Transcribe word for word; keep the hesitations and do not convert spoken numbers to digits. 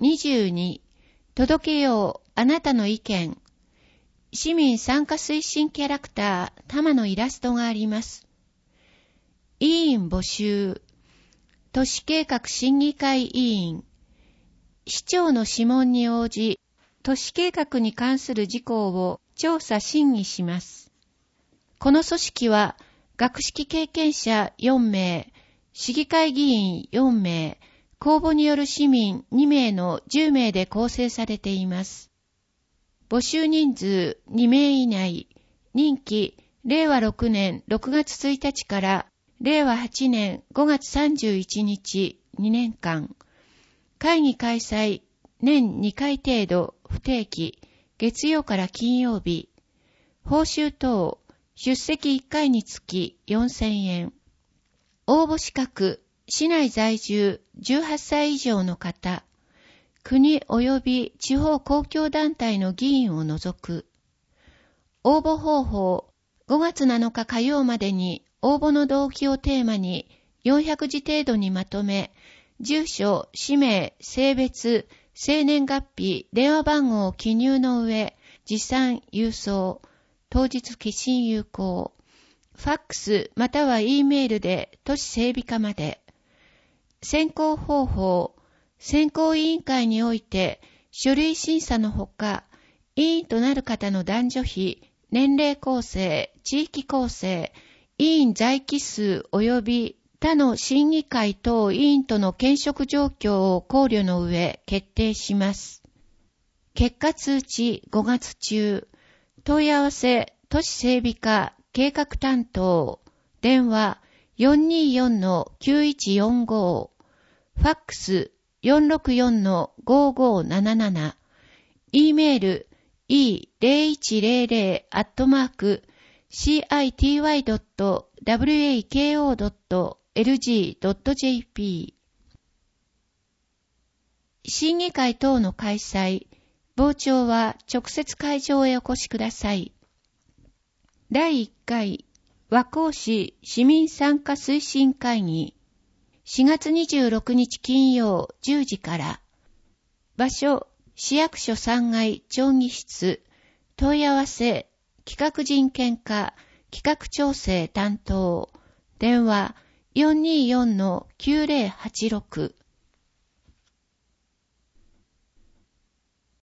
にじゅうに、届けようあなたの意見。市民参加推進キャラクター、玉のイラストがあります。委員募集。都市計画審議会委員。市長の諮問に応じ、都市計画に関する事項を調査審議します。この組織は、学識経験者よんめい、市議会議員よんめい、公募による市民にめいのじゅうめいで構成されています。募集人数にめい以内、任期れいわろくねんろくがつついたちかられいわはちねんごがつさんじゅういちにちにねんかん。会議開催年にかい程度不定期、月曜から金曜日。報酬等、出席いっかいにつきよんせんえん。応募資格、市内在住じゅうはっさい以上の方。国及び地方公共団体の議員を除く。応募方法、ごがつなのか火曜までに応募の動機をテーマによんひゃくじ程度にまとめ、住所、氏名、性別、生年月日、電話番号を記入の上、持参、郵送、当日寄進有効、ファックスまたは E メールで都市整備課まで。選考方法、選考委員会において書類審査のほか、委員となる方の男女比、年齢構成、地域構成、委員在期数及び他の審議会等委員との兼職状況を考慮の上決定します。結果通知ごがつ中、問い合わせ都市整備課計画担当、電話 よんにーよんのきゅういちよんご、ファックス よんろくよんのごごなななな、E メール イーゼロいちゼロゼロ アットマーク シーアイティーワイドットワコドットエルジードットジェーピー 審議会等の開催、傍聴は直接会場へお越しください。だいいっかい和光市市民参加推進会議、しがつにじゅうろくにち金曜じゅうじから。場所、市役所さんがい町議室。問い合わせ、企画人権課、企画調整担当。電話 よんにーよんのきゅうゼロはちろく。